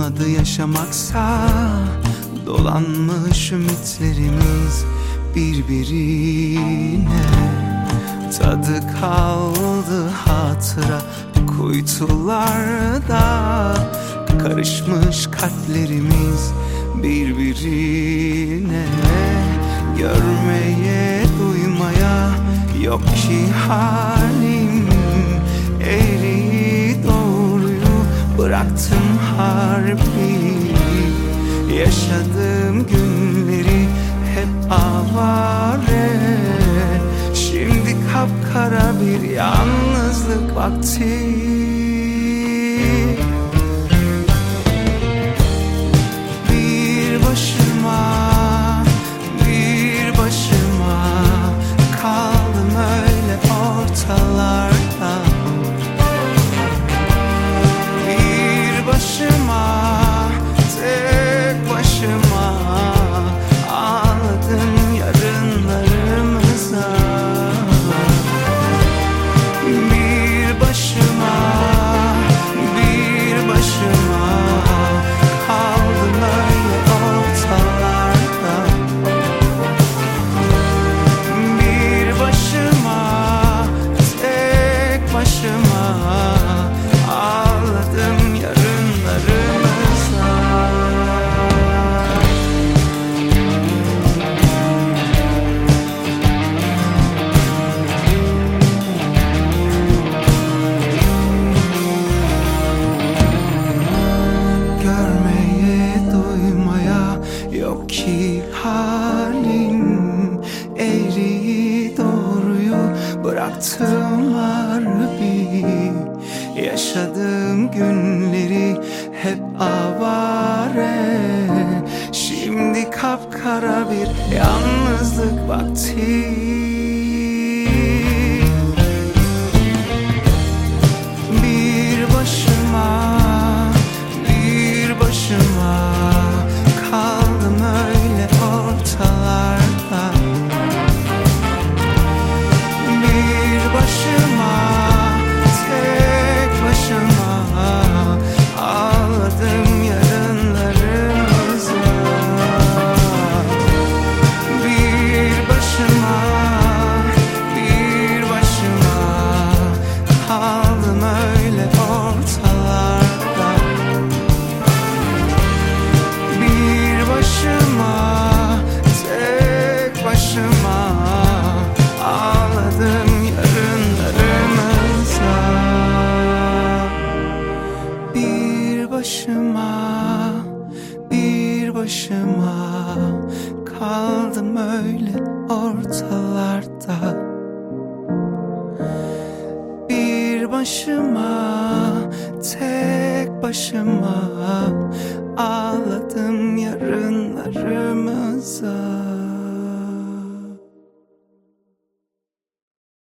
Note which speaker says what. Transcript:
Speaker 1: adı yaşamaksa, dolanmış ümitlerimiz birbirine. Tadı kaldı hatıra kuytularda, karışmış kalplerimiz birbirine. Görmeye, duymaya yok ki halim, eğri doğruyu bıraktım harbi. Yaşadığım günleri hep avare, şimdi kapkara bir yalnızlık vakti. Bir başıma kaldım öyle ortalarda. Bir başıma, tek başıma ağladım yarınlarımıza. Bir başıma kaldım öyle ortalarda. Bir başıma, tek başıma ağladım yarınlarımıza. Görmeye, duymaya yok ki halim, eğri doğruyu bıraktım harbi. Yaşadığım günleri hep avare, şimdi kapkara bir yalnızlık vakti. Bir başıma kaldım öyle ortalarda. Bir başıma, tek başıma ağladım yarınlarımıza. Bir başıma kaldım öyle ortalarda. Bir başıma, tek başıma ağladım yarınlarımıza. Bir başıma kaldım öyle ortalarda. Bir başıma, tek başıma ağladım yarınlarımıza.